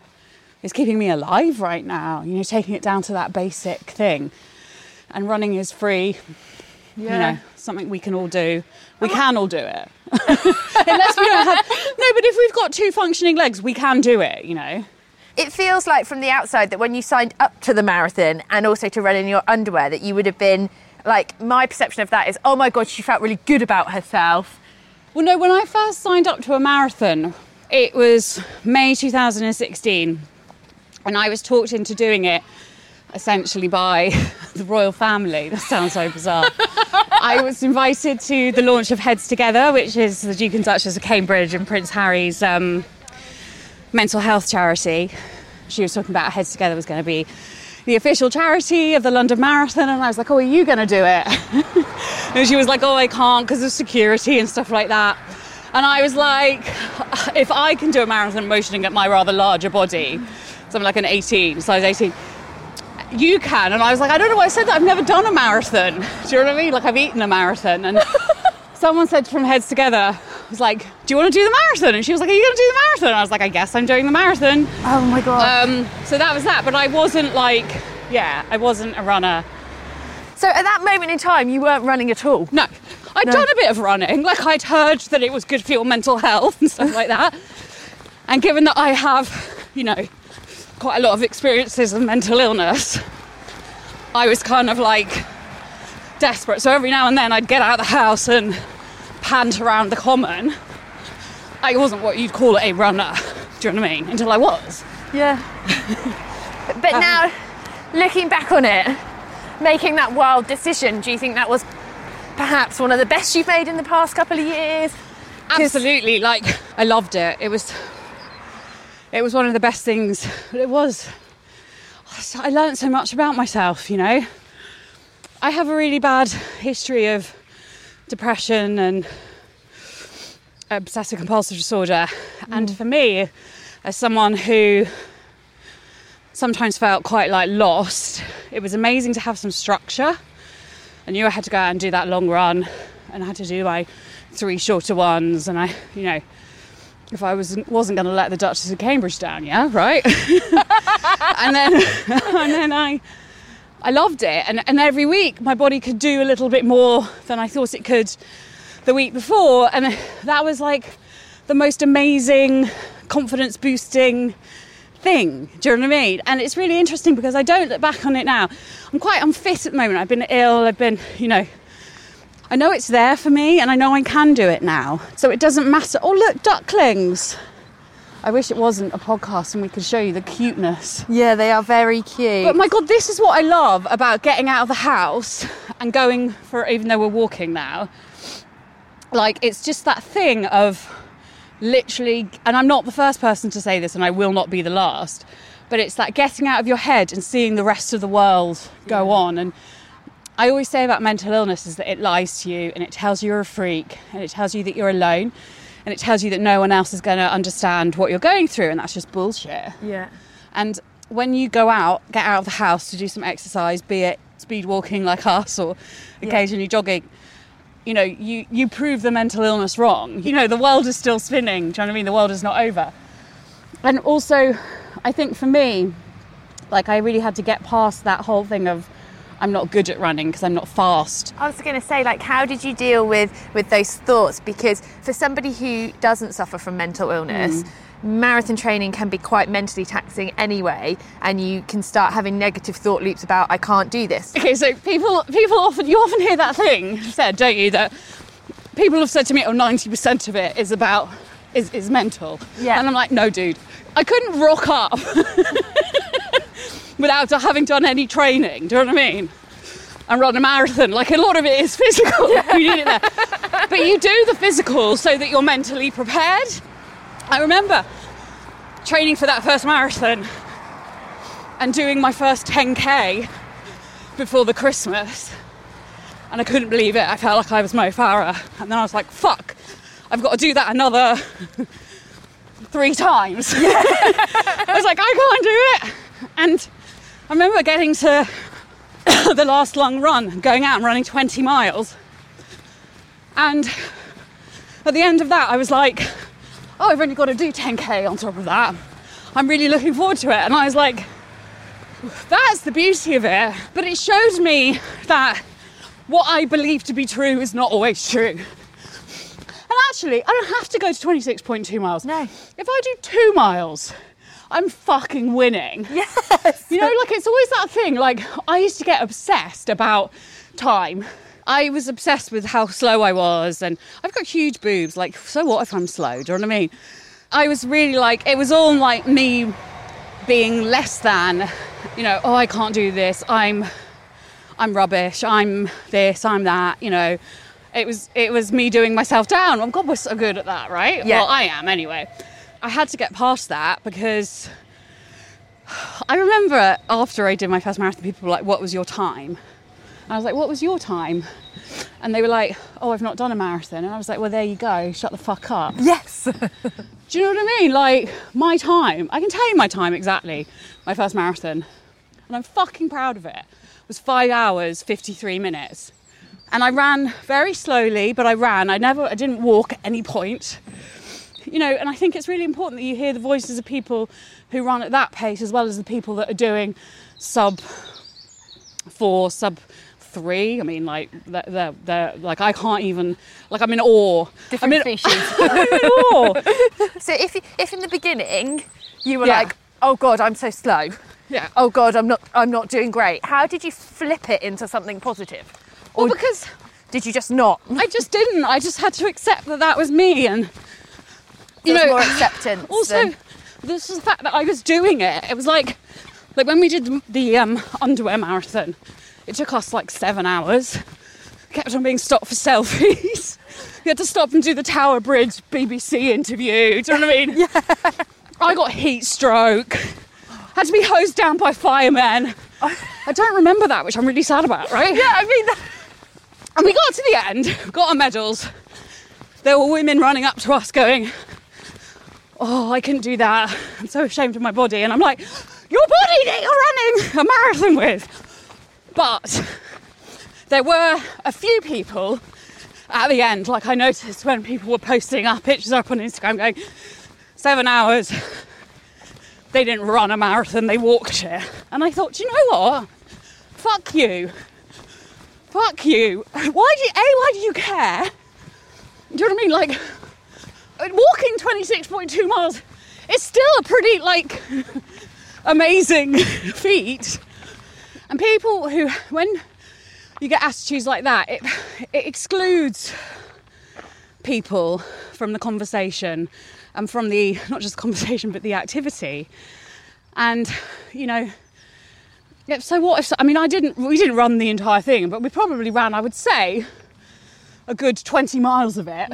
is keeping me alive right now, you know, taking it down to that basic thing. And running is free, yeah. you know, something we can all do. We can all do it. Unless we don't have... No, but if we've got two functioning legs, we can do it, you know. It feels like from the outside that when you signed up to the marathon and also to run in your underwear, that you would have been like, my perception of that is, oh my God, she felt really good about herself. Well, no, when I first signed up to a marathon, it was May two thousand sixteen, and I was talked into doing it essentially by the royal family. That sounds so bizarre. I was invited to the launch of Heads Together, which is the Duke and Duchess of Cambridge and Prince Harry's um, mental health charity. She was talking about Heads Together was going to be the official charity of the London Marathon, and I was like, oh, are you going to do it? And she was like, oh, I can't because of security and stuff like that. And I was like, if I can do a marathon motioning at my rather larger body, so I'm like an eighteen, size eighteen, you can. And I was like, I don't know why I said that. I've never done a marathon. Do you know what I mean? Like, I've eaten a marathon. And someone said from Heads Together, was like, do you want to do the marathon? And she was like, are you going to do the marathon? And I was like, I guess I'm doing the marathon. Oh my God. Um, so that was that. But I wasn't like, yeah, I wasn't a runner. So at that moment in time, you weren't running at all? No. I'd No. done a bit of running. Like, I'd heard that it was good for your mental health and stuff like that. And given that I have, you know, quite a lot of experiences of mental illness, I was kind of like desperate. So every now and then I'd get out of the house and pant around the common. I wasn't what you'd call a runner, do you know what I mean? Until I was. Yeah. But Um, now, looking back on it, making that wild decision, do you think that was perhaps one of the best you've made in the past couple of years? 'Cause- Absolutely, like, I loved it. It was, it was one of the best things. It was, I learned so much about myself, you know. I have a really bad history of depression and obsessive compulsive disorder. And for me, as someone who sometimes felt quite like lost, it was amazing to have some structure. I knew I had to go out and do that long run, and I had to do my three shorter ones, and I, you know, if I was, wasn't going to let the Duchess of Cambridge down, yeah, right? and then and then I I loved it, and, and every week my body could do a little bit more than I thought it could the week before, and that was like the most amazing, confidence boosting thing. Do you know what I mean? And it's really interesting because I don't look back on it now. I'm quite unfit at the moment. I've been ill, I've been, you know, I know it's there for me and I know I can do it now. So it doesn't matter. Oh, look, ducklings. I wish it wasn't a podcast and we could show you the cuteness. Yeah, they are very cute. But my God, this is what I love about getting out of the house and going for, even though we're walking now, like, it's just that thing of literally, and I'm not the first person to say this and I will not be the last, but it's that getting out of your head and seeing the rest of the world go on. And I always say about mental illness is that it lies to you and it tells you you're a freak and it tells you that you're alone and it tells you that no one else is going to understand what you're going through, and that's just bullshit. Yeah. And when you go out, get out of the house to do some exercise, be it speed walking like us or occasionally jogging, you know, you, you prove the mental illness wrong. You know, the world is still spinning. Do you know what I mean? The world is not over. And also, I think for me, like, I really had to get past that whole thing of I'm not good at running because I'm not fast. I was going to say, like, how did you deal with, with those thoughts? Because for somebody who doesn't suffer from mental illness, mm. marathon training can be quite mentally taxing anyway, and you can start having negative thought loops about, I can't do this. Okay, so people people often, you often hear that thing said, don't you, that people have said to me, oh, ninety percent of it is about, is, is mental. Yeah. And I'm like, no, dude, I couldn't rock up without having done any training, do you know what I mean? And run a marathon. Like, a lot of it is physical. Yeah. You need it there. But you do the physical so that you're mentally prepared. I remember training for that first marathon and doing my first ten K before the Christmas, and I couldn't believe it. I felt like I was Mo Farah, and then I was like, fuck, I've got to do that another three times. Yeah. I was like, I can't do it. And I remember getting to the last long run, going out and running twenty miles, and at the end of that I was like, oh, I've only got to do ten K on top of that. I'm really looking forward to it. And I was like, that's the beauty of it. But it showed me that what I believe to be true is not always true. And actually, I don't have to go to twenty-six point two miles. No. If I do two miles, I'm fucking winning. Yes. You know, like, it's always that thing. Like, I used to get obsessed about time. I was obsessed with how slow I was, and I've got huge boobs, like, so what if I'm slow, do you know what I mean? I was really like, it was all like me being less than, you know, oh, I can't do this, I'm I'm rubbish, I'm this, I'm that, you know. It was it was me doing myself down. Oh, God, we're so good at that, right? Yeah. Well, I am anyway. I had to get past that because I remember after I did my first marathon, people were like, what was your time? And I was like, what was your time? And they were like, oh, I've not done a marathon. And I was like, well, there you go. Shut the fuck up. Yes. Do you know what I mean? Like, my time. I can tell you my time exactly. My first marathon. And I'm fucking proud of it. It was five hours, fifty-three minutes. And I ran very slowly, but I ran. I never, I didn't walk at any point. You know, and I think it's really important that you hear the voices of people who run at that pace as well as the people that are doing sub four, sub three. I mean, like, they're, they're, they're like, I can't even, like, I'm in awe. Different I'm in, species. I'm in awe. So if you, if in the beginning you were Yeah. like, oh God, I'm so slow. Yeah. Oh God, I'm not I'm not doing great. How did you flip it into something positive? Well, because Did you just not? I just didn't. I just had to accept that that was me, and you There's know, more acceptance. also, than- this is the fact that I was doing it. It was like, like when we did the, the um, underwear marathon, it took us like seven hours. Kept on being stopped for selfies. We had to stop and do the Tower Bridge B B C interview. Do you know what I mean? Yeah. I got heat stroke. Had to be hosed down by firemen. I don't remember that, which I'm really sad about, right? Yeah, I mean, that- And we got to the end, got our medals. There were women running up to us going, oh, I couldn't do that. I'm so ashamed of my body. And I'm like, your body that you're running a marathon with. But there were a few people at the end, like I noticed when people were posting our pictures up on Instagram going, seven hours, they didn't run a marathon, they walked it. And I thought, do you know what? Fuck you. Fuck you. Why do you, A, why do you care? Do you know what I mean? Like, walking twenty-six point two miles is still a pretty, like, amazing feat. And people who, when you get attitudes like that, it, it excludes people from the conversation and from the, not just the conversation, but the activity. And, you know, yeah, so what if, I mean, I didn't, we didn't run the entire thing, but we probably ran, I would say, a good twenty miles of it.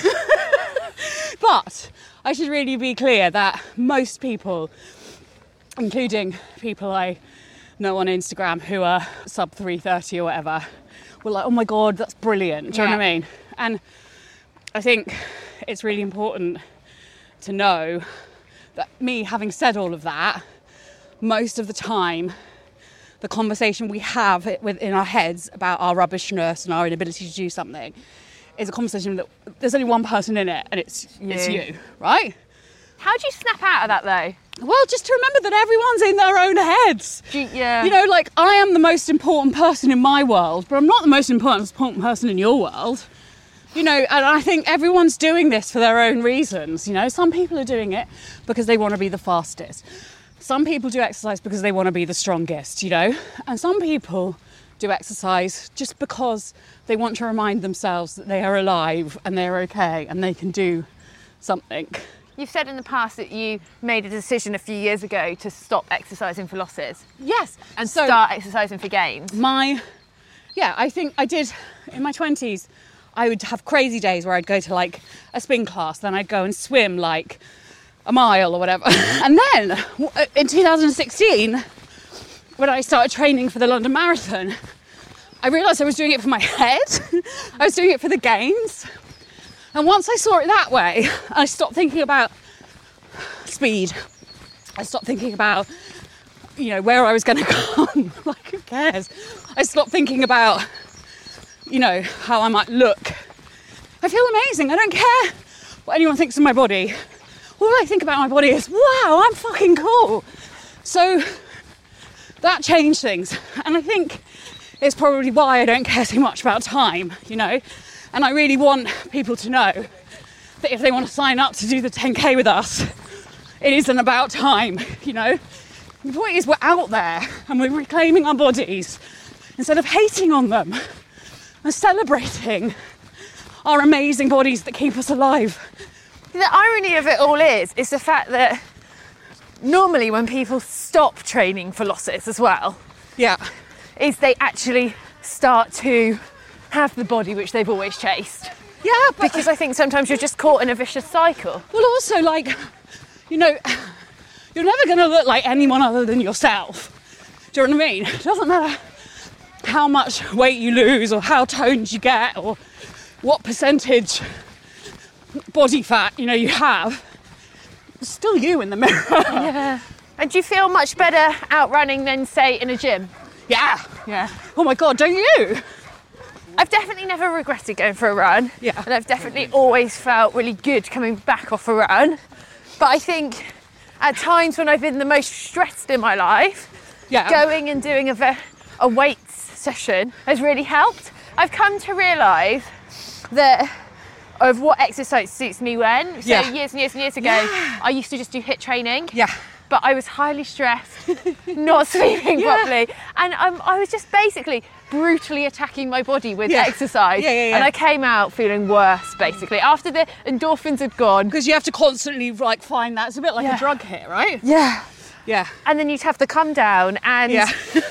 But I should really be clear that most people, including people I know on Instagram who are sub three thirty or whatever, were like, oh my God, that's brilliant. Do you know what I mean? And I think it's really important to know that me having said all of that, most of the time, the conversation we have within our heads about our rubbishness and our inability to do something is a conversation that there's only one person in it, and it's it's you, right? how do you snap out of that though? Well, just to remember that everyone's in their own heads. Do you- yeah. You know, like, I am the most important person in my world, but I'm not the most important, important person in your world. You know, and I think everyone's doing this for their own reasons. You know, some people are doing it because they want to be the fastest. Some people do exercise because they want to be the strongest, you know. And some people do exercise just because they want to remind themselves that they are alive and they're okay and they can do something. You've said in the past that you made a decision a few years ago to stop exercising for losses Yes. and so start exercising for gains. my, yeah, I think I did in my twenties. I would have crazy days where I'd go to like a spin class, then I'd go and swim like a mile or whatever. And then in two thousand sixteen, when I started training for the London Marathon, I realised I was doing it for my head. I was doing it for the gains. And once I saw it that way, I stopped thinking about speed. I stopped thinking about, you know, where I was going to come. Like, who cares? I stopped thinking about, you know, how I might look. I feel amazing. I don't care what anyone thinks of my body. All I think about my body is, wow, I'm fucking cool. So that changed things. And I think it's probably why I don't care so much about time, you know. And I really want people to know that if they want to sign up to do the ten K with us, it isn't about time, you know. The point is we're out there and we're reclaiming our bodies instead of hating on them and celebrating our amazing bodies that keep us alive. The irony of it all is, is the fact that normally when people stop training for losses as well, Yeah. is they actually start to have the body which they've always chased. Yeah, but... Because I think sometimes you're just caught in a vicious cycle. Well, also, like, you know, you're never going to look like anyone other than yourself. Do you know what I mean? It doesn't matter how much weight you lose or how toned you get or what percentage body fat, you know, you have. It's still you in the mirror. Yeah. And do you feel much better out running than, say, in a gym? Yeah. Yeah. Oh my God, don't you? I've definitely never regretted going for a run. Yeah. And I've definitely always felt really good coming back off a run. But I think at times when I've been the most stressed in my life, Yeah. going and doing a, ve- a weights session has really helped. I've come to realise that of what exercise suits me when. So Yeah. years and years and years ago, Yeah. I used to just do HIIT training. Yeah. But I was highly stressed, not sleeping Yeah. properly. And um, I was just basically brutally attacking my body with Yeah. exercise. Yeah, yeah, yeah. And I came out feeling worse, basically. After the endorphins had gone. Because you have to constantly, like, find that. It's a bit like Yeah. a drug hit, right? Yeah. Yeah. And then you'd have to come down and... Yeah.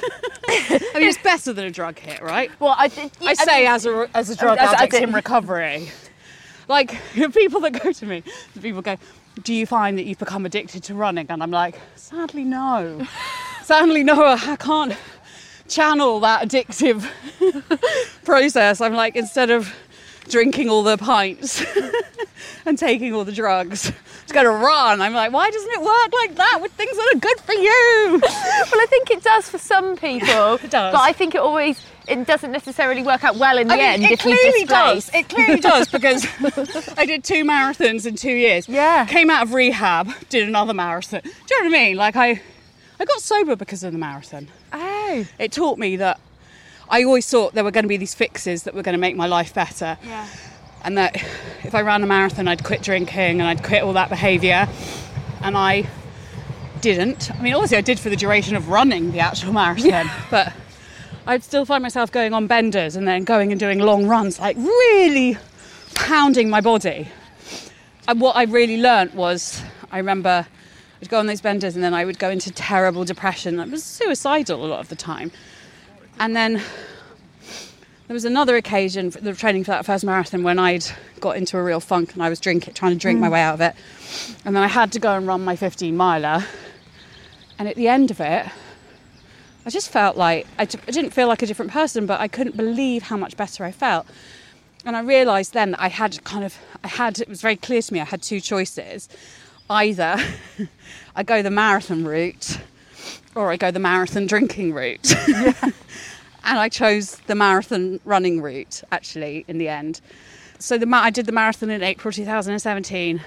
I mean, it's better than a drug hit, right? Well, I, did, I say as a as a drug As a- addict as a- in recovery. Like, people that go to me, the people go, do you find that you've become addicted to running? And I'm like, sadly, no. Sadly, no, I can't channel that addictive process. I'm like, instead of drinking all the pints and taking all the drugs, just going to run. I'm like, why doesn't it work like that with things that are good for you? Well, I think it does for some people. It does. But I think it always... It doesn't necessarily work out well in the I mean, end it if you clearly displace. does. It clearly does because I did two marathons in two years. Yeah. Came out of rehab, did another marathon. Do you know what I mean? Like I, I got sober because of the marathon. Oh. It taught me that I always thought there were going to be these fixes that were going to make my life better. Yeah. And that if I ran a marathon, I'd quit drinking and I'd quit all that behaviour. And I didn't. I mean, obviously I did for the duration of running the actual marathon, Yeah. but I'd still find myself going on benders and then going and doing long runs, like really pounding my body. And what I really learnt was, I remember I'd go on those benders and then I would go into terrible depression. I was suicidal a lot of the time. And then there was another occasion, for the training for that first marathon, when I'd got into a real funk and I was drinking, trying to drink my way out of it. And then I had to go and run my fifteen miler. And at the end of it, I just felt like, I, d- I didn't feel like a different person, but I couldn't believe how much better I felt. And I realised then that I had kind of, I had, it was very clear to me, I had two choices. Either I go the marathon route or I go the marathon drinking route. Yeah. And I chose the marathon running route, actually, in the end. So the ma- I did the marathon in April two thousand seventeen.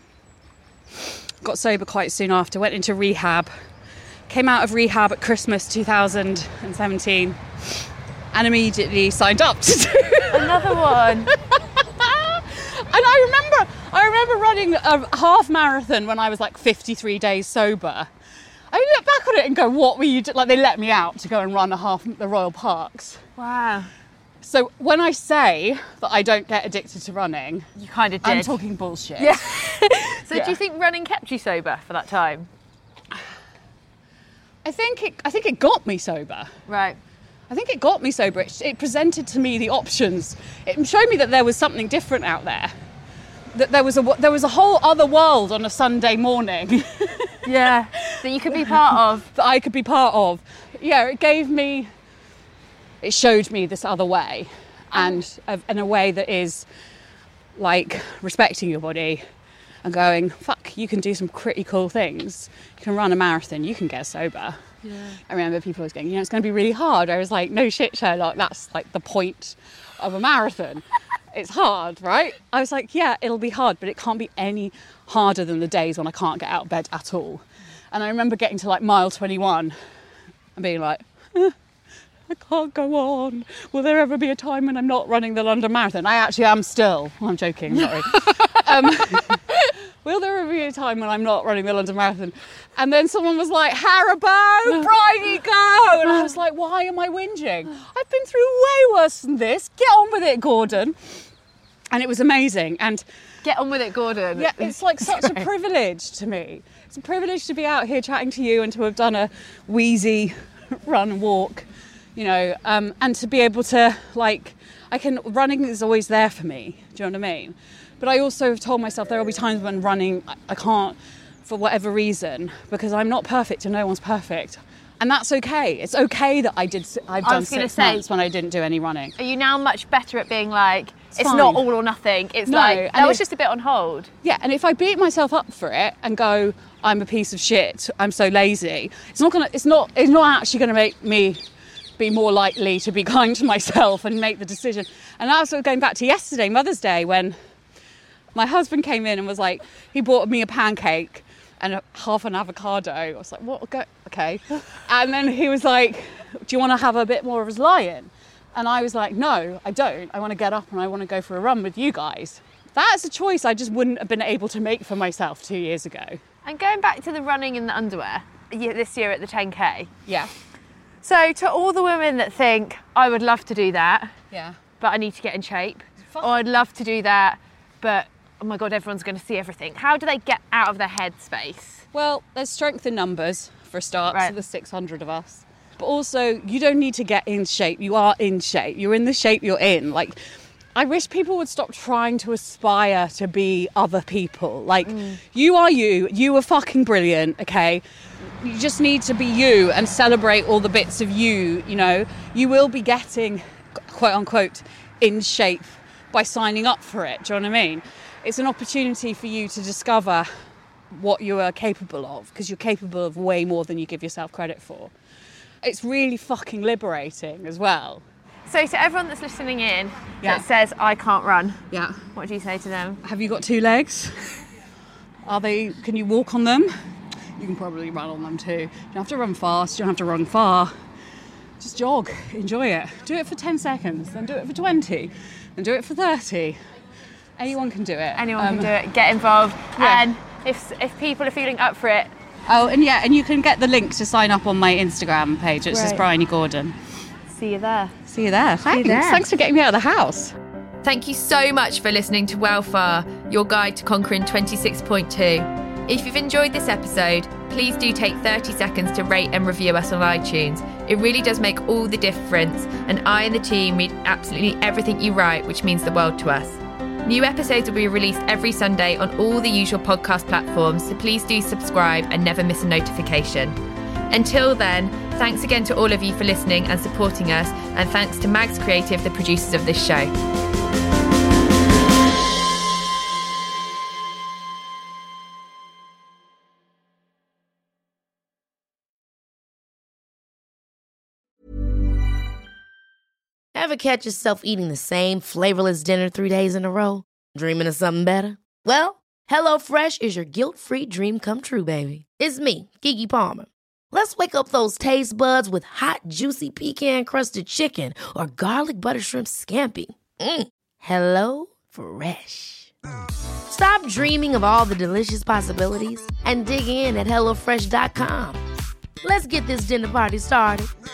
Got sober quite soon after, went into rehab. Came out of rehab at Christmas two thousand seventeen and immediately signed up to do Another one. And I remember, I remember running a half marathon when I was like fifty-three days sober. I look back on it and go, what were you do-? Like they let me out to go and run a half the Royal Parks. Wow. So when I say that I don't get addicted to running, You kind of did. I'm talking bullshit. Yeah. So Yeah. do you think running kept you sober for that time? I think it, I think it got me sober. Right. I think it got me sober. It, it presented to me the options. It showed me that there was something different out there. That there was a there was a whole other world on a Sunday morning Yeah. That you could be part of. that I could be part of. Yeah, it gave me. It showed me this other way, and uh, in a way that is like respecting your body and going, fuck, you can do some pretty cool things. You can run a marathon. You can get sober. Yeah. I remember people always going, you know, it's going to be really hard. I was like, no shit, Sherlock. That's like the point of a marathon. It's hard, right? I was like, yeah, it'll be hard, but it can't be any harder than the days when I can't get out of bed at all. And I remember getting to like mile twenty-one and being like, eh, I can't go on. Will there ever be a time when I'm not running the London Marathon? I actually am still. I'm joking, sorry. um, will there be a time when I'm not running the London Marathon? And then someone was like, Haribo, Bridie, go! And I was like, why am I whinging? I've been through way worse than this. Get on with it, Gordon. And it was amazing. And Get on with it, Gordon. yeah, it's like such a privilege to me. It's a privilege to be out here chatting to you and to have done a wheezy run and walk, you know, um, and to be able to, like, I can, running is always there for me. Do you know what I mean? But I also have told myself there will be times when running, I, I can't, for whatever reason, because I'm not perfect and no one's perfect. And that's okay. It's okay that I did, I've I done was gonna six say- months when I didn't do any running. Are you now much better at being like, it's, fine. not all or nothing? It's No, like, and that was if- just a bit on hold. Yeah, and if I beat myself up for it and go, I'm a piece of shit, I'm so lazy, it's not gonna, it's not, it's not actually gonna make me be more likely to be kind to myself and make the decision. And I was sort of going back to yesterday, Mother's Day, when my husband came in and was like, he bought me a pancake and a, half an avocado. I was like, what? Okay. And then he was like, do you want to have a bit more of his lion? And I was like, no, I don't. I want to get up and I want to go for a run with you guys. That's a choice I just wouldn't have been able to make for myself two years ago. And going back to the running in the underwear yeah, this year at the ten K. Yeah. So to all the women that think, I would love to do that, Yeah. but I need to get in shape, Fuck. or I'd love to do that, but oh my God, everyone's going to see everything. How do they get out of their head space? Well, there's strength in numbers for a start, Right. so there's six hundred of us. But also, you don't need to get in shape. You are in shape. You're in the shape you're in. Like, I wish people would stop trying to aspire to be other people. Like, mm. you are you. You are fucking brilliant, okay? You just need to be you and celebrate all the bits of you, you know? You will be getting, quote unquote, in shape by signing up for it. Do you know what I mean? It's an opportunity for you to discover what you are capable of, because you're capable of way more than you give yourself credit for. It's really fucking liberating as well. So to everyone that's listening in Yeah. that says, I can't run, Yeah. what do you say to them? Have you got two legs? Are they, can you walk on them? You can probably run on them too. You don't have to run fast, you don't have to run far. Just jog, enjoy it. Do it for ten seconds, then do it for twenty, then do it for thirty. Anyone can do it. Anyone Um, can do it, get involved. yeah. And if if people are feeling up for it, Oh, and yeah, and you can get the link to sign up on my Instagram page. It's just Great. Bryony Gordon. see you there. See you there. Thanks. there. Thanks for getting me out of the house. Thank you so much for listening to Wellfar, your guide to conquering twenty-six point two. If you've enjoyed this episode, please do take thirty seconds to rate and review us on iTunes. It really does make all the difference, and I and the team read absolutely everything you write, which means the world to us. New episodes will be released every Sunday on all the usual podcast platforms, so please do subscribe and never miss a notification. Until then, thanks again to all of you for listening and supporting us, and thanks to Mags Creative, the producers of this show. Ever catch yourself eating the same flavorless dinner three days in a row? Dreaming of something better? Well, HelloFresh is your guilt-free dream come true, baby. It's me, Keke Palmer. Let's wake up those taste buds with hot, juicy pecan-crusted chicken or garlic butter shrimp scampi. Mm. Hello Fresh. Stop dreaming of all the delicious possibilities and dig in at hello fresh dot com. Let's get this dinner party started.